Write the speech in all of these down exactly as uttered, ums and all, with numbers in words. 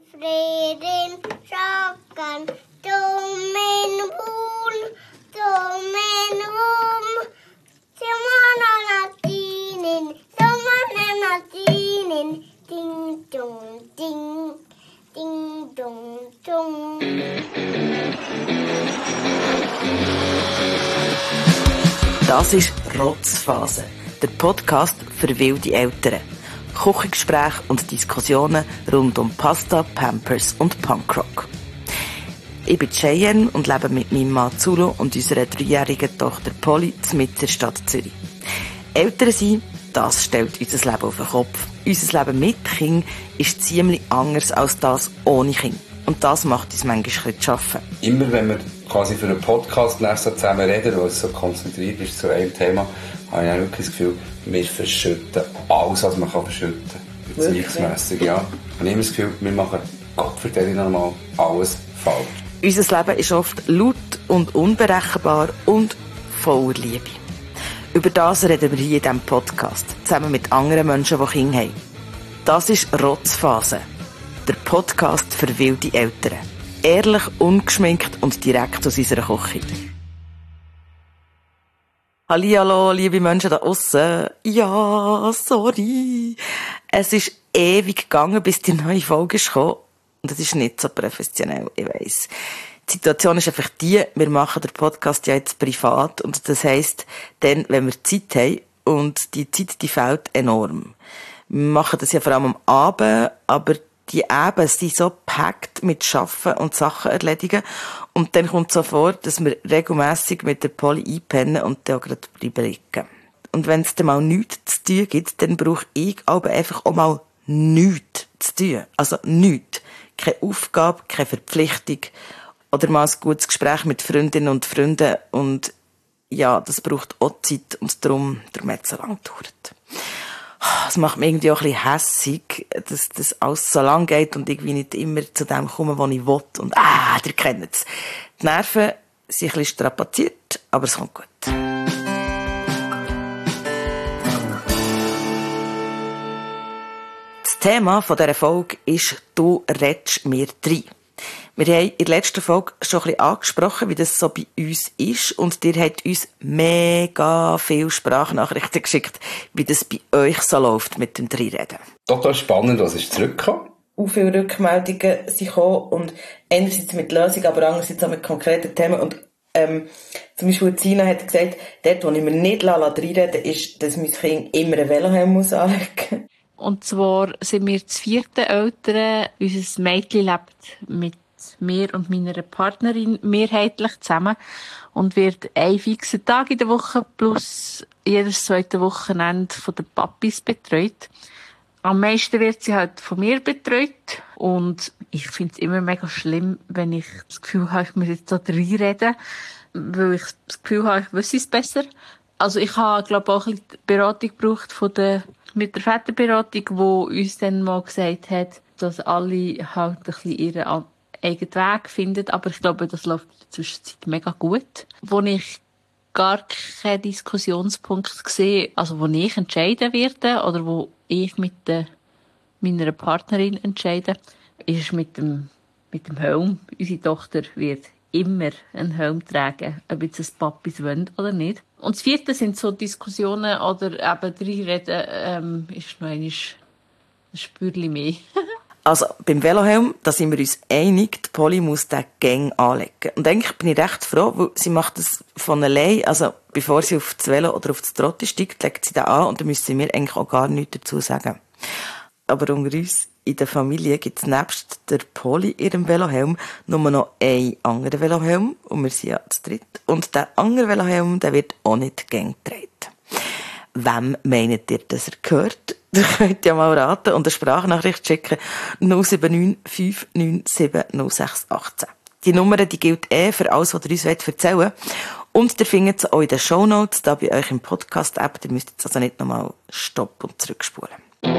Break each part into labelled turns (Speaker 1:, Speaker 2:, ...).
Speaker 1: Frieden, Schocken, Dummen, Buhn, Dummen, Rum, Zimmernalatinen, Zimmernalatinen, Ding, Dong, Ding, Ding, Dong, Dong.
Speaker 2: Das ist Rotzphase, der Podcast für wilde Eltern. Küchengespräche und Diskussionen rund um Pasta, Pampers und Punkrock. Ich bin Cheyenne und lebe mit meinem Mann Zulu und unserer dreijährigen Tochter Polly mitten in der Stadt Zürich. Eltern sein, das stellt unser Leben auf den Kopf. Unser Leben mit Kind ist ziemlich anders als das ohne Kind. Und das macht uns manchmal zu arbeiten.
Speaker 3: Immer wenn wir quasi für einen Podcast so zusammen reden, weil es so konzentriert ist zu einem Thema, habe ich auch wirklich das Gefühl, wir verschütten alles, was man verschütten kann. Beziehungsmässig, ja. Ich habe immer das Gefühl, wir machen Gott vertelle normal alles falsch.
Speaker 2: Unser Leben ist oft laut und unberechenbar und voller Liebe. Über das reden wir hier in diesem Podcast, zusammen mit anderen Menschen, die Kinder haben. Das ist Rotzphase, der Podcast für wilde Eltern. Ehrlich, ungeschminkt und direkt aus unserer Küche. Hallihallo, liebe Menschen da aussen. Ja, sorry. Es ist ewig gegangen, bis die neue Folge ist gekommen. Und das ist nicht so professionell, ich weiss. Die Situation ist einfach die, wir machen den Podcast ja jetzt privat. Und das heisst, dann, wenn wir Zeit haben, und die Zeit, die fehlt enorm. Wir machen das ja vor allem am Abend, aber die Abende sind so gepackt mit Arbeiten und Sachen erledigen. Und dann kommt es so vor, dass wir regelmässig mit der Polly einpennen und dann auch gerade bleiben liegen. Und wenn es dann mal nichts zu tun gibt, dann brauche ich aber einfach auch mal nichts zu tun. Also nichts. Keine Aufgabe, keine Verpflichtung. Oder mal ein gutes Gespräch mit Freundinnen und Freunden. Und ja, das braucht auch Zeit und darum, darum hat es so lange gedauert. Es macht mich irgendwie auch ein bisschen hässig, dass das alles so lang geht und irgendwie nicht immer zu dem komme, was ich will. Und ah, ihr kennt es. Die Nerven sind ein bisschen strapaziert, aber es kommt gut. Das Thema dieser Folge ist «Du redest mir rein». Wir haben in der letzten Folge schon ein bisschen angesprochen, wie das so bei uns ist. Und ihr habt uns mega viele Sprachnachrichten geschickt, wie das bei euch so läuft mit dem Dreireden.
Speaker 3: Total spannend, was ist zurückgekommen?
Speaker 2: Auch viele Rückmeldungen sind gekommen. Und einerseits mit Lösungen, aber andererseits auch mit konkreten Themen. Und ähm, zum Beispiel Zina hat gesagt, dort, wo ich mir nicht reinreden ist, dass mein Kind immer einen Velohelm muss anlegen muss.
Speaker 4: Und zwar sind wir das vierte Eltern. Unser Mädchen lebt mit mir und meiner Partnerin mehrheitlich zusammen und wird einen fixen Tag in der Woche plus jedes zweite Wochenende von den Papis betreut. Am meisten wird sie halt von mir betreut und ich finde es immer mega schlimm, wenn ich das Gefühl habe, ich muss jetzt da reinreden, weil ich das Gefühl habe, ich wüsste es besser. Also ich habe, glaube ich, auch ein bisschen Beratung gebraucht von der, mit der Väterberatung, die uns dann mal gesagt hat, dass alle halt ein bisschen ihren eigenen Weg finden, aber ich glaube, das läuft in der Zwischenzeit mega gut. Wo ich gar keinen Diskussionspunkt sehe, also wo ich entscheiden werde oder wo ich mit der, meiner Partnerin entscheide, ist mit dem, mit dem Helm. Unsere Tochter wird immer einen Helm tragen, ob jetzt das Papis wollen oder nicht. Und das vierte sind so Diskussionen oder eben reinreden, ähm, ist noch einmal ein Spürchen mehr.
Speaker 2: Also, beim Velohelm, da sind wir uns einig, die Polly muss den Gang anlegen. Und eigentlich bin ich recht froh, weil sie macht das von allein, also bevor sie auf das Velo oder auf das Trotti steigt, legt sie den an und dann müssen wir eigentlich auch gar nichts dazu sagen. Aber unter uns in der Familie gibt es nebst der Polly ihrem Velohelm nur noch einen anderen Velohelm und wir sind ja zu dritt. Und der andere Velohelm, der wird auch nicht gang getragen. Wem meint ihr, dass er gehört? Ihr könnt ja mal raten und eine Sprachnachricht schicken. null sieben neun fünf neun sieben null sechs eins acht. Die Nummer, die gilt eh für alles, was ihr uns erzählen wollt. Und ihr findet sie auch in den Shownotes, da bei euch im Podcast-App. Ihr müsst jetzt also nicht nochmal stoppen und zurückspulen.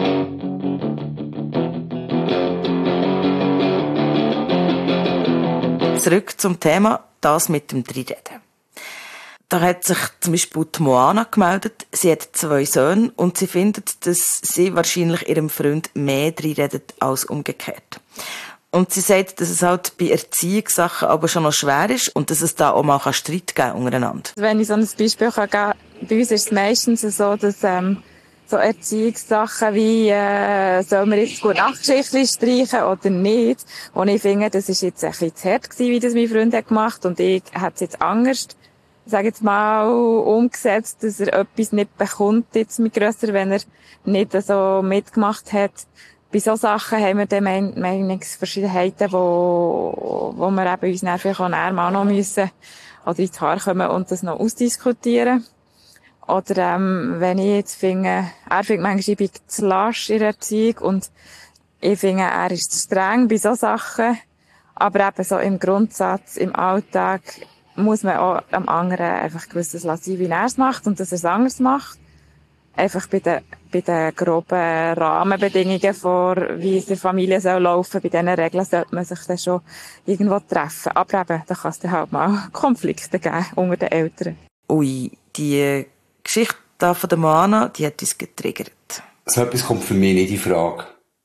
Speaker 2: Zurück zum Thema, das mit dem Dreireden. Da hat sich zum Beispiel die Moana gemeldet. Sie hat zwei Söhne und sie findet, dass sie wahrscheinlich ihrem Freund mehr reinredet als umgekehrt. Und sie sagt, dass es halt bei Erziehungssachen aber schon noch schwer ist und dass es da auch mal Streit geben kann untereinander.
Speaker 5: Wenn ich so ein Beispiel kann geben, bei uns ist es meistens so, dass ähm, so Erziehungssachen wie äh, soll man jetzt gut Nachtgeschichten streichen oder nicht. Und ich finde, das ist jetzt ein bisschen zu hart gewesen, wie das mein Freund hat gemacht. Und ich hätte es jetzt anders, sage jetzt mal, umgesetzt, dass er etwas nicht bekommt, jetzt mit grösser, wenn er nicht so mitgemacht hat. Bei so Sachen haben wir dann Mein- Meinungsverschiedenheiten, wo, wo wir eben uns dann vielleicht auch näher mal noch müssen oder ins Haar kommen und das noch ausdiskutieren. Oder ähm, wenn ich jetzt finde, er findet manchmal, ich bin zu lasch in der Erziehung und ich finde, er ist zu streng bei so Sachen. Aber eben so im Grundsatz, im Alltag, muss man auch am anderen einfach gewisses lassen, wie er es macht und dass er es anders macht. Einfach bei den, bei den groben Rahmenbedingungen vor, wie es der Familie soll laufen, bei diesen Regeln sollte man sich dann schon irgendwo treffen. Aber eben, da kann es dann halt mal Konflikte geben unter den Eltern.
Speaker 2: Ui, die Geschichte da von der Moana, die hat uns getriggert.
Speaker 3: So etwas kommt für mich nicht in Frage.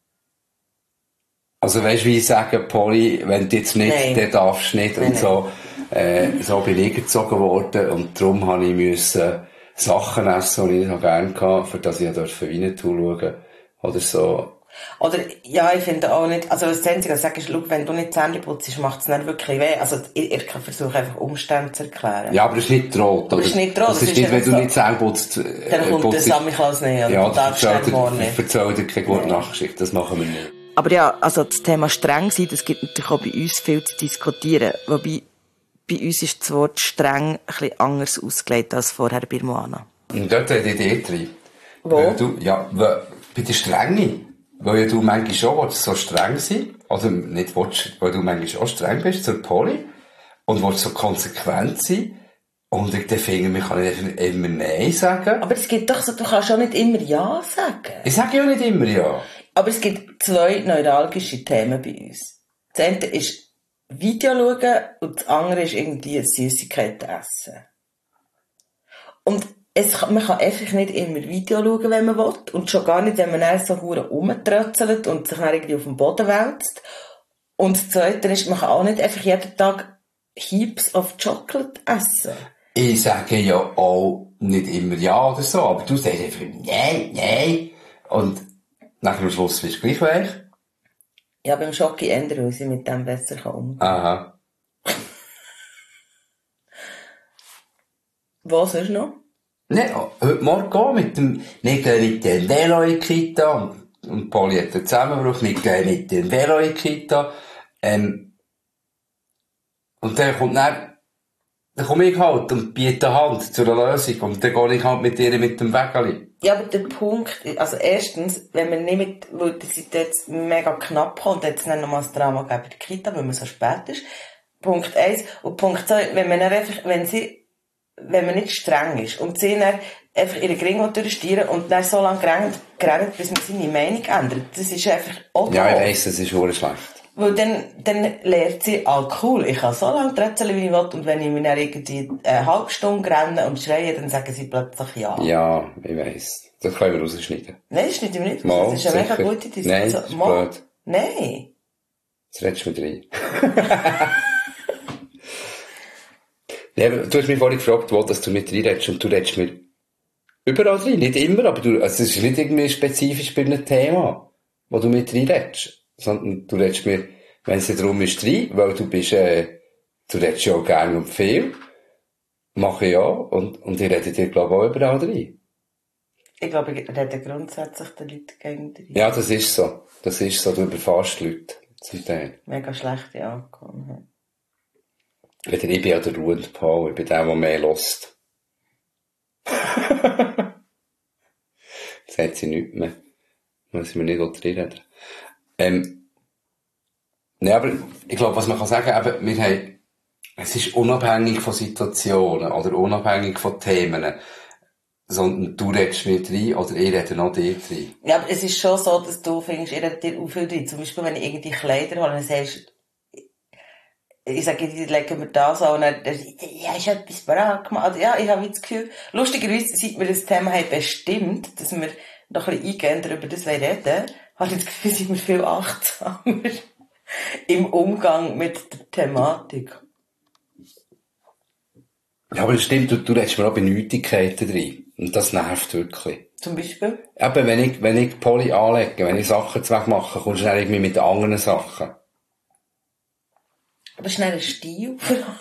Speaker 3: Also weißt du, wie ich sage, Polly, wenn du jetzt nicht,
Speaker 2: Nein.
Speaker 3: dann darfst du nicht.
Speaker 2: Nein,
Speaker 3: und so, äh, so bin ich gezogen worden und darum habe ich müssen Sachen essen, die ich nicht gerne hatte, für das ich durfte Wein schauen oder so.
Speaker 2: Oder, ja, ich finde auch nicht, also das Einzige, was ich sage, ist, schau, wenn du nicht Zähne putzt, macht es nicht wirklich weh. Also, ich, ich versuche einfach Umstände zu erklären.
Speaker 3: Ja, aber das ist nicht droht.
Speaker 2: Das ist nicht droht.
Speaker 3: Das, das ist nicht, wenn du
Speaker 2: so,
Speaker 3: nicht Zähne putzt.
Speaker 2: Dann kommt der Samichlaus nicht.
Speaker 3: Ja,
Speaker 2: du darfst
Speaker 3: erzähl
Speaker 2: dann morgen
Speaker 3: dir,
Speaker 2: nicht.
Speaker 3: erzähl dir keine gute Nachtschicht. Das machen wir nicht.
Speaker 2: Aber ja, also das Thema streng sein, das gibt natürlich auch bei uns viel zu diskutieren. Wobei, bei uns ist das Wort streng ein bisschen anders ausgelegt als vorher bei Moana.
Speaker 3: Und dort hat die Idee drin.
Speaker 2: Wo?
Speaker 3: Weil du, ja, weil, bei der Strenge. Weil ja du manchmal schon willst, so streng sein. Also nicht willst, weil du manchmal auch streng bist zur Polly. Und willst so konsequent sein. Und ich finde, man kann nicht immer Nein sagen.
Speaker 2: Aber es gibt doch so, du kannst auch nicht immer Ja sagen.
Speaker 3: Ich sage ja nicht immer Ja.
Speaker 2: Aber es gibt zwei neuralgische Themen bei uns. Das eine ist Video schauen und das andere ist irgendwie Süßigkeiten essen. Und es kann, man kann einfach nicht immer Video schauen, wenn man will. Und schon gar nicht, wenn man dann so hure rumtrötzelt und sich dann irgendwie auf dem Boden wälzt. Und das zweite ist, man kann auch nicht einfach jeden Tag Heaps of Chocolate essen.
Speaker 3: Ich sage ja auch nicht immer Ja oder so, aber du sagst einfach Nein, Nein. Und nachher am Schluss bist du gleich weich.
Speaker 2: Ja, beim Schocki ändern, weil sie mit dem besser kann umgehen.
Speaker 3: Aha.
Speaker 2: Was ist noch?
Speaker 3: Nein, heute Morgen gehen mit dem, nicht gehen mit dem Velo in die Kita. Und, und Polly hat einen Zusammenbruch, nicht gehen mit dem Velo in die Kita. Ähm, und dann kommt dann, dann komme ich halt und biete Hand zu einer Lösung. Und dann gehe ich halt mit ihr mit dem Wägeli.
Speaker 2: Ja, aber der Punkt, also erstens, wenn man nicht mit, weil die sind jetzt mega knapp und jetzt nicht nochmal das Drama geben bei der Kita, weil man so spät ist. Punkt eins. Und Punkt zwei, wenn man dann einfach, wenn sie, wenn man nicht streng ist und sie dann einfach ihre Gringo durchstieren und dann so lange gerannt, gerannt, bis man seine Meinung ändert, das ist einfach auch
Speaker 3: Ja, ich
Speaker 2: doof.
Speaker 3: weiss, das ist wirklich schlecht.
Speaker 2: Weil dann, dann lernt sie, ah cool, ich kann so lange trätseln, wie ich will, und wenn ich mich dann irgendwie eine halbe Stunde renne und schreie, dann sagen sie plötzlich ja.
Speaker 3: Ja, ich weiss. Das können wir rausschneiden.
Speaker 2: Nein, das schneiden wir nicht.
Speaker 3: Mal,
Speaker 2: das ist eine mega
Speaker 3: sicher.
Speaker 2: gute Diskussion.
Speaker 3: Nein, das ist
Speaker 2: Mal.
Speaker 3: blöd.
Speaker 2: Nein.
Speaker 3: Jetzt redest du mit rein. Ja, du hast mich vorhin gefragt, wo dass du mit reinredest, und du redest mir überall rein. Nicht immer, aber du, also es ist nicht irgendwie spezifisch bei einem Thema, wo du mit reinredest. Sondern du redest mir, wenn es darum ist, rein, weil du bist, äh, du redest ja auch gerne und viel. Mache ich ja, und, und ich rede dir, glaube ich, auch überall rein.
Speaker 2: Ich glaube, ich rede grundsätzlich den Leuten gegen rein.
Speaker 3: Ja, das ist so. Das ist so, du überfährst die Leute. Das ist der.
Speaker 2: Mega schlechte Angewohnheit.
Speaker 3: Ich bin ja der ruhende Paul, ich bin der, der mehr lässt. Jetzt hat sie nichts mehr. Muss mir nicht reinreden. Ähm, ne, aber ich glaube, was man kann sagen, eben, wir haben, es ist unabhängig von Situationen oder unabhängig von Themen, sondern du redest mit rein oder ich rede noch dir rein.
Speaker 2: Ja, aber es ist schon so, dass du findest, ich rede dir auch viel rein. Zum Beispiel, wenn ich irgendwie Kleider habe, dann sagst ich sage, die legen wir das an, und dann, ja, ich habe etwas bereit gemacht. Also, ja, ich habe das Gefühl, lustigerweise, seit wir das Thema haben bestimmt, dass wir noch ein bisschen eingehender über das reden, habe ich das Gefühl, sind wir viel achtsamer. im Umgang mit der Thematik.
Speaker 3: Ja, aber das stimmt, du, du redest mir auch bei Nötigkeiten drin. Und das nervt wirklich.
Speaker 2: Zum Beispiel?
Speaker 3: Eben, wenn ich, wenn ich Poli anlege, wenn ich Sachen wegmache, kommst du dann irgendwie mit anderen Sachen.
Speaker 2: Aber schnell ein Stil.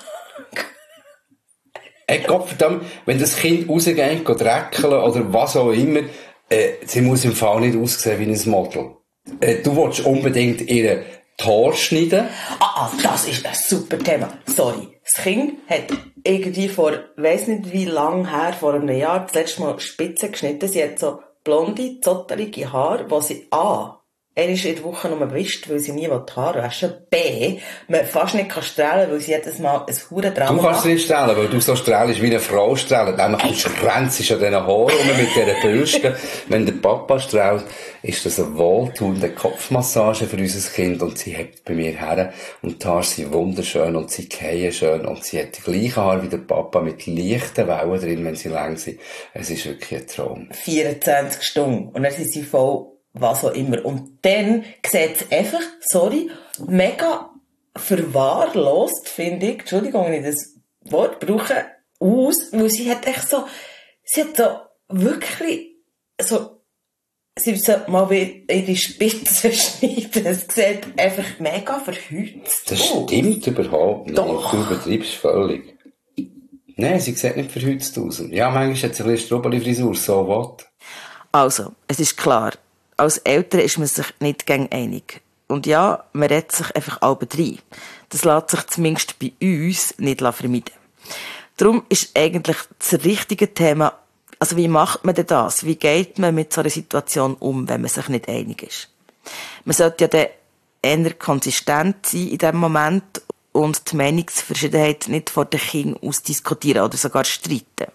Speaker 3: Ey, Gottverdammt, wenn das Kind rausgeht, geht dreckeln oder was auch immer, äh, sie muss im Fall nicht aussehen wie ein Model. Äh, du willst unbedingt ihre Haare schneiden.
Speaker 2: Ah, ah, das ist ein super Thema. Sorry. Das Kind hat irgendwie vor, weiss nicht wie lang her, vor einem Jahr, das letzte Mal Spitze geschnitten. Sie hat so blonde, zotterige Haare, die sie A, einmal in der Woche nur wischt, weil sie nie die Haare waschen. B, man fast nicht kann strahlen, weil sie jedes Mal ein Hurendrama
Speaker 3: Du kannst sie nicht strahlen, weil du so strahlst wie eine Frau strahlt. Nämlich du schränzst an diesen Haaren rum mit dieser Bürste. Wenn der Papa strahlt, ist das eine wohltuende Kopfmassage für unser Kind und sie hebt bei mir her und die Haare sind wunderschön und sie fallen schön und sie hat die gleichen Haare wie der Papa mit leichten Wellen drin, wenn sie lang sind. Es ist wirklich ein Traum.
Speaker 2: vierundzwanzig Stunden. Und dann sind sie voll was auch immer. Und dann sieht es einfach, sorry, mega verwahrlost, finde ich, Entschuldigung, wenn ich das Wort brauche, aus, weil sie hat echt so, sie hat so wirklich so, sie sollte mal wie in die Spitze schneiden. Es sieht einfach mega verhützt
Speaker 3: Das
Speaker 2: aus.
Speaker 3: stimmt überhaupt nicht.
Speaker 2: Doch.
Speaker 3: Du übertreibst völlig. Nein, sie sieht nicht verhützt aus. Ja, manchmal hat sie ein bisschen Strubbeli-Frisur, so what?
Speaker 2: Also, es ist klar, als Eltern ist man sich nicht gegen einig. Und ja, man redet sich einfach alle rein. Das lässt sich zumindest bei uns nicht vermeiden. Darum ist eigentlich das richtige Thema, also wie macht man denn das? Wie geht man mit so einer Situation um, wenn man sich nicht einig ist? Man sollte ja dann eher konsistent sein in diesem Moment und die Meinungsverschiedenheit nicht vor den Kindern ausdiskutieren oder sogar streiten.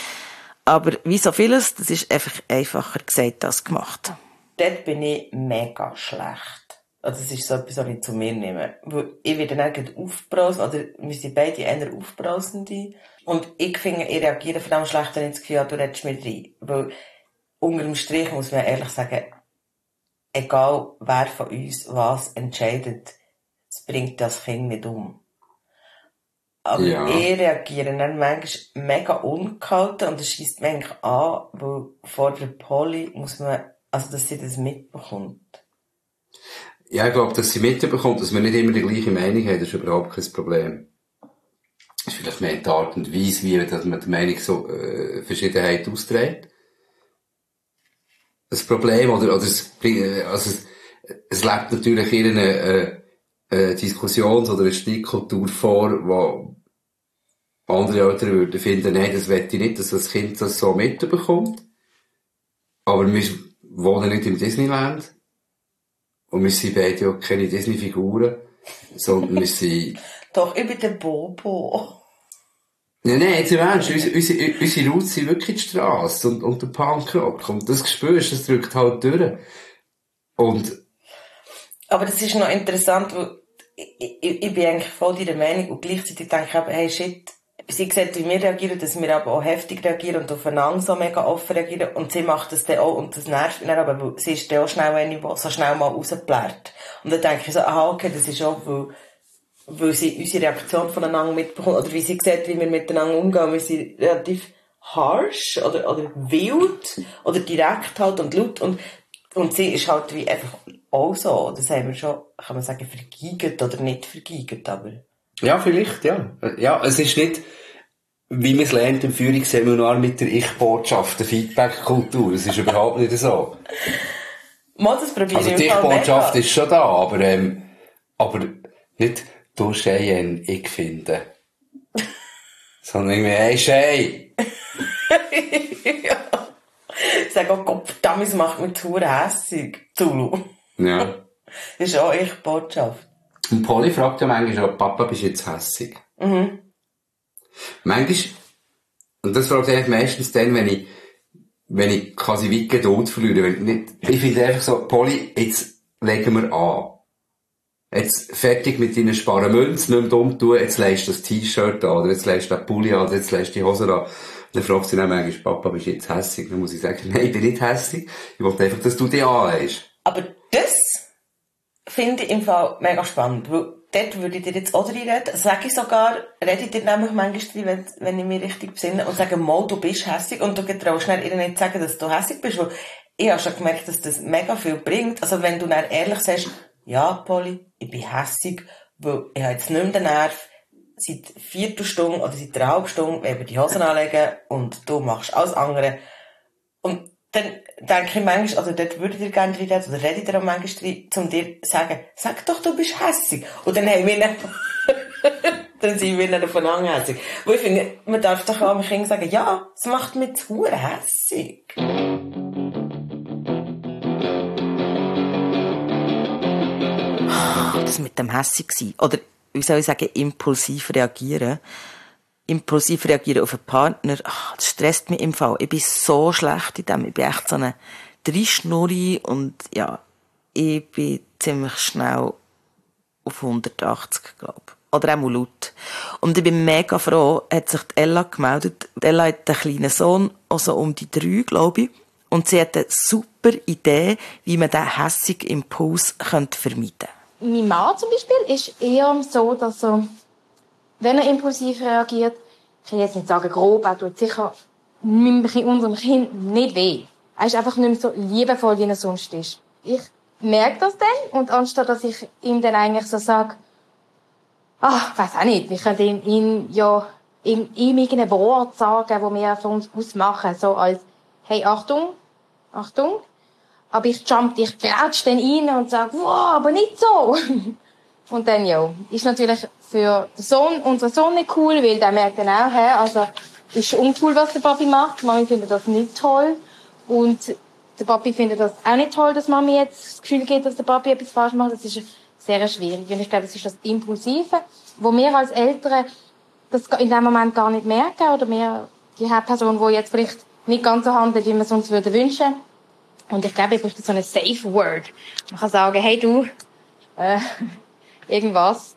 Speaker 2: Aber wie so vieles, das ist einfach einfacher gesagt als gemacht. Dort bin ich mega schlecht. Also das ist so etwas, was ich zu mir nehme. Weil ich werde dann irgendwie aufbrausend, oder wir sind beide eher aufbrausende. Und ich finde, ich reagiere verdammt schlecht, wenn ich das Gefühl habe, du redest mir rein. Weil unter dem Strich muss man ehrlich sagen, egal wer von uns was entscheidet, es bringt das Kind nicht um. Aber
Speaker 3: Ja.
Speaker 2: ich reagiere dann manchmal mega ungehalten und das scheisst mich eigentlich an, weil vor der Polly muss man, also dass sie das mitbekommt.
Speaker 3: Ja, ich glaube, dass sie mitbekommt, dass wir nicht immer die gleiche Meinung haben, das ist überhaupt kein Problem. Das ist vielleicht mehr die Art und Weise, wie dass man die Meinung so, äh, Verschiedenheit austrägt. Das Problem, oder, oder es, also es, es lebt natürlich in einer, äh, äh, Diskussions- oder eine Streitkultur vor, wo andere Eltern würden finden, nein, das will ich nicht, dass das Kind das so mitbekommt. Aber wir wohnen nicht im Disneyland. Und wir sind beide auch keine Disney-Figuren, sondern wir sind...
Speaker 2: Doch, ich bin der Bobo.
Speaker 3: Nein, nein, jetzt im Ernst, unsere, unsere, unsere Roots sind wirklich die Strasse und, und der Punkrock. Und das spürst, das drückt halt durch. Und...
Speaker 2: Aber das ist noch interessant, weil ich, ich, ich bin eigentlich voll deiner Meinung und gleichzeitig denke ich eben, hey shit, sie sieht, wie wir reagieren, dass wir aber auch heftig reagieren und aufeinander so mega offen reagieren und sie macht das dann auch und das nervt mich dann, aber weil sie ist dann auch schnell eine, die so schnell mal rausplärt. Und dann denke ich so, aha, okay, das ist auch, weil, weil sie unsere Reaktion voneinander mitbekommt oder wie sie sieht, wie wir miteinander umgehen. Wir sind relativ harsh oder, oder wild oder direkt halt und laut und, und sie ist halt wie einfach auch so. Das haben wir schon, kann man sagen, vergeigt oder nicht vergeigt, aber...
Speaker 3: Ja, vielleicht, ja. Ja, es ist nicht, wie man es lernt im Führungsseminar mit der Ich-Botschaft, der Feedback-Kultur. Es ist überhaupt nicht so.
Speaker 2: Mal, das probiere
Speaker 3: Also
Speaker 2: ich
Speaker 3: die
Speaker 2: im Fall
Speaker 3: Ich-Botschaft
Speaker 2: mega.
Speaker 3: ist schon da, aber, ähm, aber nicht, du Cheyenne, ich finde. Sondern irgendwie, hey Shay!
Speaker 2: Ja. Ich sage auch, Gott, das macht mich zu hässig. Zulu.
Speaker 3: Ja.
Speaker 2: Das ist auch echt Botschaft.
Speaker 3: Und Polly fragt ja manchmal auch, Papa, bist du jetzt hässig?
Speaker 2: Mhm.
Speaker 3: Manchmal, und das fragt eigentlich meistens dann, wenn ich, wenn ich quasi weit Geduld verliere. Wenn ich nicht, ich finde einfach so, Polly, jetzt legen wir an. Jetzt fertig mit deinen Sparmünzen, nicht mehr dumm tun, jetzt legst du das T-Shirt an, oder jetzt legst du den Pulli an, oder jetzt legst du die Hose an. Und dann fragt sie dann manchmal, Papa, bist du jetzt hässig? Dann muss ich sagen, nein, ich bin nicht hässig. Ich wollte einfach, dass du die anlegst.
Speaker 2: Aber das finde ich im Fall mega spannend, weil dort würde ich dir jetzt auch reinreden. Sage ich sogar, rede ich dir nämlich manchmal rein, wenn, wenn ich mich richtig besinne und sage, mal, du bist hässig und du getraust schnell ihr nicht sagen, dass du hässig bist, weil ich habe schon gemerkt, dass das mega viel bringt. Also wenn du dann ehrlich sagst, ja, Polly, ich bin hässig, weil ich habe jetzt nicht mehr den Nerv, seit Viertelstunde oder seit einer halben Stunde eben die Hosen anlegen und du machst alles andere. Und dann denke ich manchmal, also dort würde ich dir gerne reden, oder rede ich dir auch manchmal rein, um dir zu sagen, sag doch, du bist hässig. Und dann haben wir dann, dann sind wir dann von Anfang hässig. Weil ich finde, man darf doch auch mit Kindern sagen, ja, es macht mich zu hure hässig. Das mit dem hässig sein, oder wie soll ich sagen, impulsiv reagieren. Impulsiv reagieren auf einen Partner, ach, das stresst mich im Fall. Ich bin so schlecht in dem. Ich bin echt so eine Dreischnurri und ja, ich bin ziemlich schnell auf hundertachtzig, glaube ich. Oder auch mal laut. Und ich bin mega froh, hat sich die Ella gemeldet. Die Ella hat einen kleinen Sohn, also um die drei, glaube ich. Und sie hat eine super Idee, wie man diesen hässigen Impuls vermeiden könnte.
Speaker 6: Mein Mann zum Beispiel ist eher so, dass er, wenn er impulsiv reagiert, ich will jetzt nicht sagen grob, er tut sicher unserem Kind nicht weh. Er ist einfach nicht mehr so liebevoll, wie er sonst ist. Ich merke das dann und anstatt, dass ich ihm dann eigentlich so sage, ach, ich weiss auch nicht, wir können ihm ja ihm, ihm irgendein Wort sagen, das wir von uns ausmachen, so als, hey, Achtung, Achtung. Aber ich jump, ich grätsch dann rein und sage, wow, aber nicht so. Und dann, ja, ist natürlich für den Sohn, unseren Sohn nicht cool, weil der merkt dann auch, hä, also, ist uncool, was der Papi macht. Mami findet das nicht toll. Und der Papi findet das auch nicht toll, dass Mami jetzt das Gefühl gibt, dass der Papi etwas falsch macht. Das ist sehr schwierig. Und ich glaube, das ist das Impulsive, wo wir als Eltern das in dem Moment gar nicht merken, oder wir, die Hauptperson, die jetzt vielleicht nicht ganz so handelt, wie wir es uns wünschen würden. Und ich glaube, ich brauche so ein Safe Word. Man kann sagen, hey du, äh, irgendwas.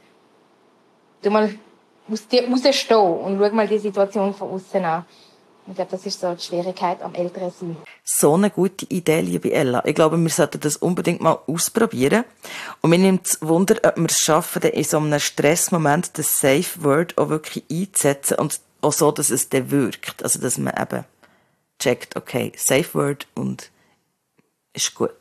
Speaker 6: Du mal aus dir rausstehen und schau mal die Situation von außen an. Ich glaube, das ist so die Schwierigkeit am Älterensein.
Speaker 2: So eine gute Idee, liebe Ella. Ich glaube, wir sollten das unbedingt mal ausprobieren. Und mir nimmt es Wunder, ob wir es schaffen, in so einem Stressmoment das Safe Word auch wirklich einzusetzen und auch so, dass es dann wirkt. Also, dass man eben checkt, okay, Safe Word und ist gut.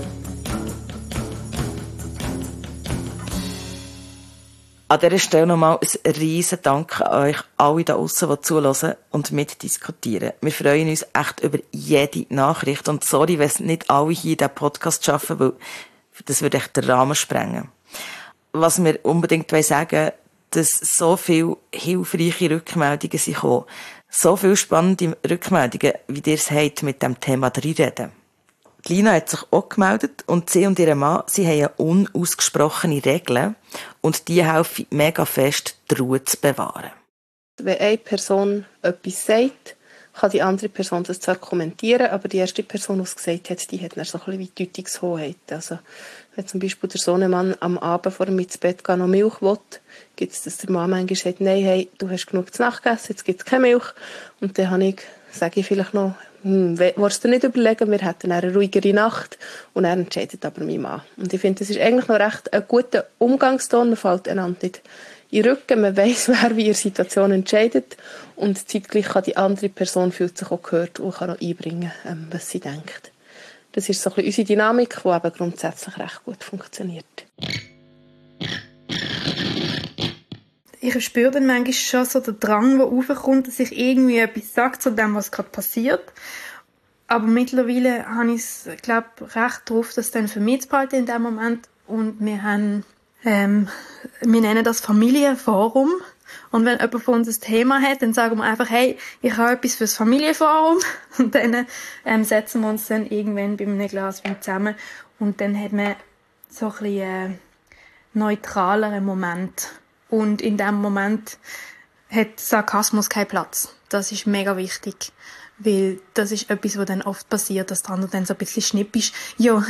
Speaker 2: An dieser Stelle nochmal ein riesen Dank an euch alle da draussen, die zuhören und mitdiskutieren. Wir freuen uns echt über jede Nachricht. Und sorry, wenn es nicht alle hier in diesem Podcast schaffen, weil das würde echt den Rahmen sprengen. Was wir unbedingt sagen wollen, dass so viele hilfreiche Rückmeldungen sind gekommen. So viele spannende Rückmeldungen, wie ihr es habt mit dem Thema reinreden. Die Lina hat sich auch gemeldet und sie und ihr Mann, sie haben unausgesprochene Regeln und die helfen mega fest, die Ruhe zu bewahren.
Speaker 7: Wenn eine Person etwas sagt, kann die andere Person das zwar kommentieren, aber die erste Person, die es gesagt hat, die hat dann so ein bisschen wie Deutungshoheit. Also, wenn zum Beispiel der Sohnemann am Abend vor dem ins Bett gehen noch Milch will, gibt es, dass der Mann manchmal sagt, nein, hey, du hast genug zu Nacht gegessen, jetzt gibt es keine Milch. Und dann habe ich, sage ich vielleicht noch, hm, willst du dir nicht überlegen, wir hätten eine ruhigere Nacht. Und er entscheidet aber mein Mann. Und ich finde, das ist eigentlich noch recht ein guter Umgangston, man fällt einander nicht in den Rücken, man weiss, wer wie in der Situation entscheidet und zeitgleich kann die andere Person fühlt sich auch gehört und kann auch einbringen, ähm, was sie denkt. Das ist so ein bisschen unsere Dynamik, die aber grundsätzlich recht gut funktioniert.
Speaker 8: Ich spüre dann manchmal schon so den Drang, der raufkommt, dass ich irgendwie etwas sage zu dem, was gerade passiert. Aber mittlerweile habe ich es, glaube ich, recht drauf, das dann für mich zu behalten in dem Moment. Und wir haben, ähm, wir nennen das Familienforum. Und wenn jemand von uns ein Thema hat, dann sagen wir einfach, hey, ich habe etwas fürs Familienforum. Und dann ähm, setzen wir uns dann irgendwann bei einem Glas Wein zusammen. Und dann hat man so ein bisschen äh, neutraleren Moment. Und in dem Moment hat Sarkasmus keinen Platz. Das ist mega wichtig. Weil das ist etwas, was dann oft passiert, dass der andere dann so ein bisschen schnippisch, ja,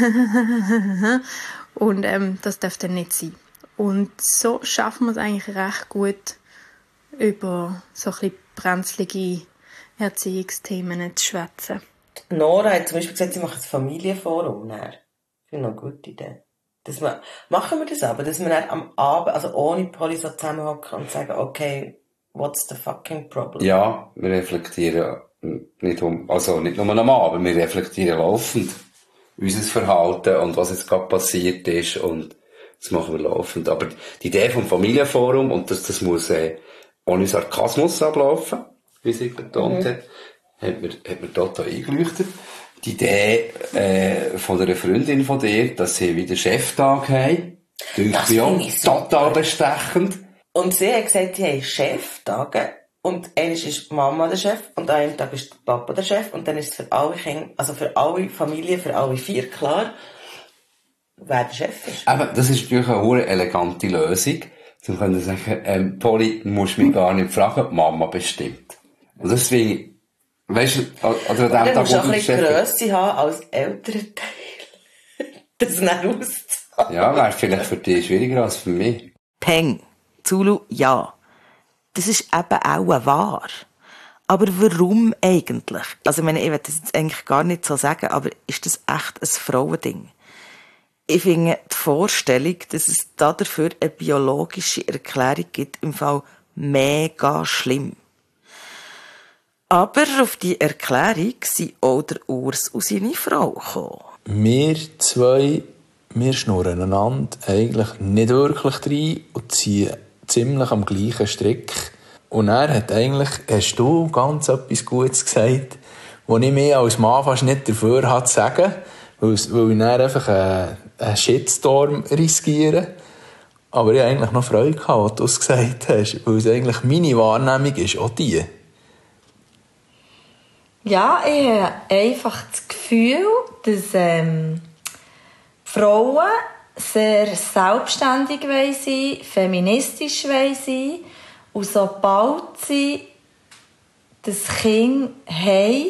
Speaker 8: und ähm, das darf dann nicht sein. Und so schaffen wir es eigentlich recht gut, über so ein bisschen brenzlige Erziehungsthemen zu schwätzen.
Speaker 2: Nora hat zum Beispiel gesagt, sie macht ein Familienforum. Ich finde noch eine gute Idee. Dass man, machen wir das aber, dass wir dann am Abend, also ohne Polly so zusammenhocken und sagen, okay, what's the fucking problem?
Speaker 3: Ja, wir reflektieren nicht um, also nicht nur am Abend, wir reflektieren laufend unser Verhalten und was jetzt gerade passiert ist und das machen wir laufend. Aber die Idee vom Familienforum, und das, das muss äh, ohne Sarkasmus ablaufen, wie sie betont hat, mhm. hat mir, hat mir total eingeleuchtet. Die Idee äh, von einer Freundin von dir, dass sie wieder Cheftag haben, das mich auch total bestechend.
Speaker 2: Und sie hat gesagt, sie haben Cheftage. Und eines ist Mama der Chef und an einem Tag ist Papa der Chef und dann ist es für alle Kinder, also für alle Familien, für alle vier klar, wer der Chef ist.
Speaker 3: Aber das ist natürlich eine sehr elegante Lösung. Sie können sagen, ähm, Polly, du musst mich gar nicht fragen, Mama bestimmt. Und das finde ich, weißt du, oder an dem Tag,
Speaker 2: wo du ein bisschen Grösse haben als älterer Teil. Das dann auszuhalten.
Speaker 3: Ja, wäre vielleicht für dich schwieriger als für mich.
Speaker 2: Peng, Zulu, ja. Das ist eben auch wahr. Aber warum eigentlich? Also, ich meine, ich will das jetzt eigentlich gar nicht so sagen, aber ist das echt ein Frauending? Ich finde die Vorstellung, dass es da dafür eine biologische Erklärung gibt, im Fall mega schlimm. Aber auf die Erklärung sind auch der Urs und seine Frau gekommen.
Speaker 9: Wir zwei, wir schnurren einander eigentlich nicht wirklich rein und ziehen ziemlich am gleichen Strick. Und er hat eigentlich, hast du ganz etwas Gutes gesagt, wo ich mir als Mann fast nicht dafür hatte zu sagen, weil, weil ich dann einfach einen, einen Shitstorm riskiere. Aber ich hatte eigentlich noch Freude gehabt, was du es gesagt hast, weil es eigentlich meine Wahrnehmung ist, auch die.
Speaker 10: Ja, ich habe einfach das Gefühl, dass ähm, Frauen sehr selbstständig sein wollen, feministisch sein wollen. Und sobald sie das Kind haben,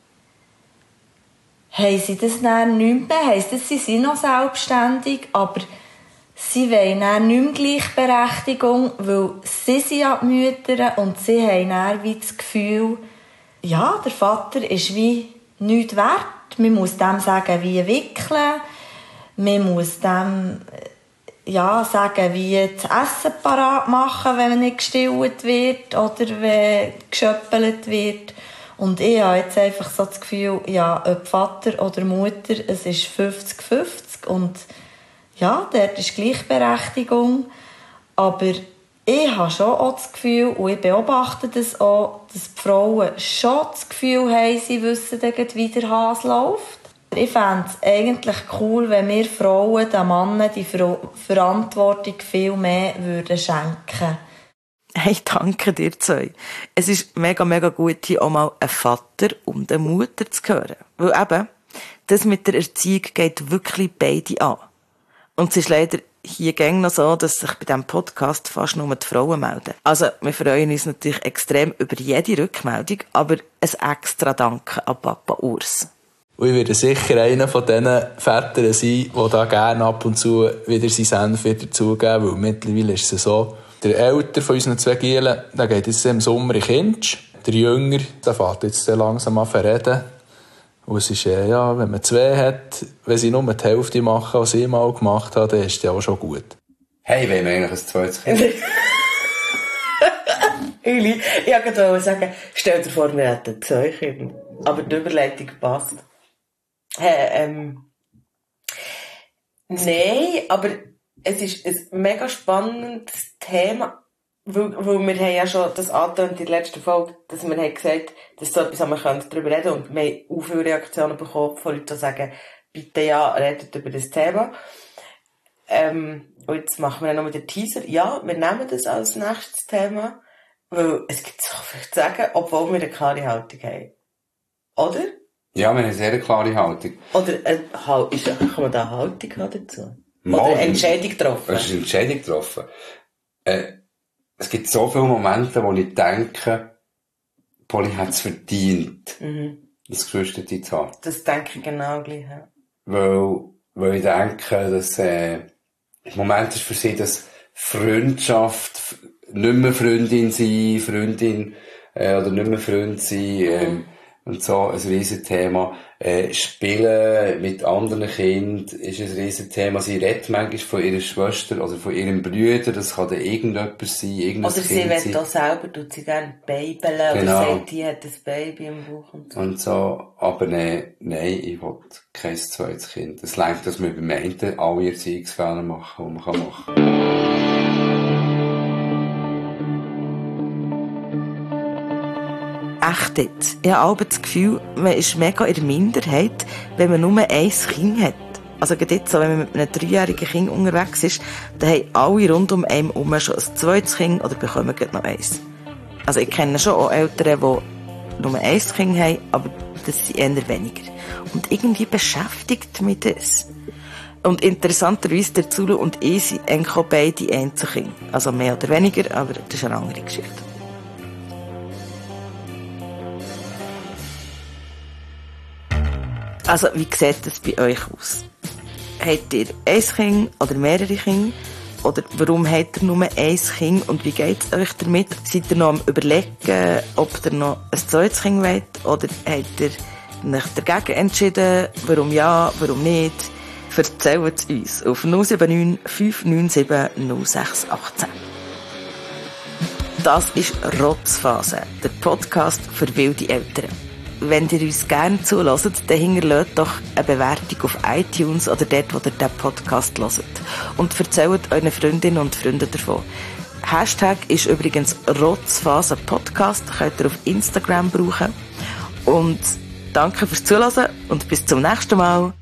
Speaker 10: haben sie das dann nicht mehr. Heisst, sie sind noch selbstständig, aber sie wollen dann nicht mehr Gleichberechtigung, weil sie sind ja die Mütter und sie haben dann wie das Gefühl, ja, der Vater ist wie nichts wert. Man muss dem sagen, wie wickeln. Man muss dem ja, sagen, wie das Essen parat machen, wenn nicht gestillt wird oder wenn geschöppelt wird. Und ich habe jetzt einfach so das Gefühl, ja, ob Vater oder Mutter, es ist fünfzig fünfzig und ja, dort ist Gleichberechtigung. Aber ich habe schon auch das Gefühl, und ich beobachte das auch, dass die Frauen schon das Gefühl haben, sie wissen, wie der Hase läuft. Ich fände es eigentlich cool, wenn wir Frauen den Männern die Ver- Verantwortung viel mehr würden schenken.
Speaker 2: Hey, danke dir zwei. Es ist mega, mega gut, hier auch mal einen Vater und eine Mutter zu hören. Weil eben, das mit der Erziehung geht wirklich beide an. Und es ist leider hier gäng noch so, dass sich bei diesem Podcast fast nur die Frauen melden. Also, wir freuen uns natürlich extrem über jede Rückmeldung, aber ein extra Danke an Papa Urs.
Speaker 9: Und ich werde sicher einer von diesen Vätern sein, die da gerne ab und zu wieder seinen Senf wieder zugeben, weil mittlerweile ist es so, der Ältere von unseren zwei Gielen, der geht jetzt im Sommer in Kinsch. Der Jünger, der fährt jetzt langsam an zu reden. Und es ist, ja, wenn man zwei hat, wenn sie nur die Hälfte machen, was ich mal gemacht habe, dann ist das auch schon gut.
Speaker 3: Hey, wollen wir eigentlich ein zweites Kind?
Speaker 2: Uli, ich wollte gerade sagen, stell dir vor, wir hätten zwei Kinder. Aber die Überleitung passt. Äh, ähm, Nein, aber es ist ein mega spannendes Thema, weil, weil wir haben ja schon das angetönt in der letzten Folge, dass wir haben gesagt, dass so etwas haben wir darüber reden können und wir haben auch viele Reaktionen bekommen von Leuten, die sagen, bitte ja, redet über das Thema. Ähm, und jetzt machen wir dann noch den Teaser. Ja, wir nehmen das als nächstes Thema, weil es gibt so viel zu sagen, obwohl wir eine klare Haltung haben. Oder?
Speaker 3: Ja, wir haben eine sehr klare Haltung.
Speaker 2: Oder äh, ist, kann man da eine Haltung haben dazu?
Speaker 3: Mal,
Speaker 2: Oder eine Entscheidung getroffen?
Speaker 3: Es ist eine Entscheidung getroffen. Äh, es gibt so viele Momente, wo ich denke, Polly hat es verdient,
Speaker 2: Mhm.
Speaker 3: das Geschwisterteil zu haben.
Speaker 2: Das denke ich genau gleich. Ja.
Speaker 3: Weil, weil ich denke, dass äh, im Moment ist für sie, dass Freundschaft nicht mehr Freundin sein, Freundin äh, oder nicht mehr Freund sein, ähm, und so ein riesen Thema. Äh, Spielen mit anderen Kindern ist ein riesen Thema. Sie redet manchmal von ihrer Schwester oder von ihrem Bruder. Das kann dann irgendjemand sein, irgendein
Speaker 11: Oder sie
Speaker 3: Kind
Speaker 11: will
Speaker 3: sein.
Speaker 11: auch selber, tut sie gerne babeln,
Speaker 3: Genau.
Speaker 11: oder sagt, die hat ein Baby im Bauch und so.
Speaker 3: Und so. Aber ne, nein, ich will kein zweites Kind. Es reicht, dass wir beim einen alle Erziehungsfehler machen, die man kann machen kann.
Speaker 2: Echt jetzt. Ich habe aber das Gefühl, man ist mega in der Minderheit, wenn man nur ein Kind hat. Also gerade jetzt, so, wenn man mit einem dreijährigen Kind unterwegs ist, dann haben alle rund um einen herum schon ein zweites Kind oder bekommen gerade noch eins. Also ich kenne schon auch Eltern, die nur ein Kind haben, aber das sind eher weniger. Und irgendwie beschäftigt mich das. Und interessanterweise, der Zulu und ich sind eigentlich auch beide Einzelkinder. Also mehr oder weniger, aber das ist eine andere Geschichte. Also, wie sieht das bei euch aus? Habt ihr ein Kind oder mehrere Kinder? Oder warum habt ihr nur ein Kind und wie geht es euch damit? Seid ihr noch am Überlegen, ob ihr noch ein zweites Kind wollt? Oder habt ihr euch dagegen entschieden? Warum ja, warum nicht? Erzählt es uns auf null sieben neun, fünf neun sieben, null sechs eins acht. Das ist Rotzphase, der Podcast für wilde Eltern. Wenn ihr uns gerne zuhört, dann hinterlasst doch eine Bewertung auf iTunes oder dort, wo ihr diesen Podcast hört. Und erzählt euren Freundinnen und Freunden davon. Hashtag ist übrigens Rotzphase Podcast, könnt ihr auf Instagram brauchen. Und danke fürs Zuhören und bis zum nächsten Mal.